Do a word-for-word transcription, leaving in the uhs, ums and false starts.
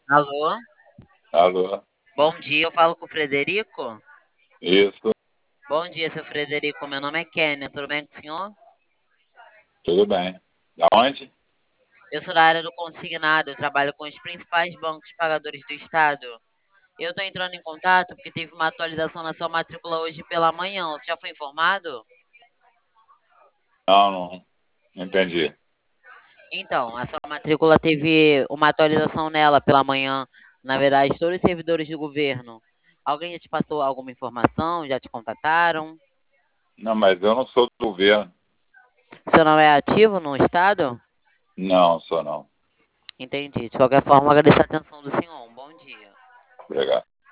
Alô? Alô? Bom dia, eu falo com o Frederico. Isso, Bom dia, seu Frederico. Meu nome é Kênia, tudo bem com o senhor? tudo bem. Da onde? Eu sou da área do consignado, eu trabalho com os principais bancos pagadores do estado. Eu estou entrando em contato porque teve uma atualização na sua matrícula hoje pela manhã. Você já foi informado? Não, não, não entendi. Então, a sua matrícula teve uma atualização nela pela manhã. Na verdade, todos os servidores do governo. Alguém já te passou alguma informação? Já te contataram? Não, mas eu não sou do governo. Seu nome é ativo no estado? Não, sou não. Entendi. De qualquer forma, agradeço a atenção do senhor. Um bom dia. Obrigado.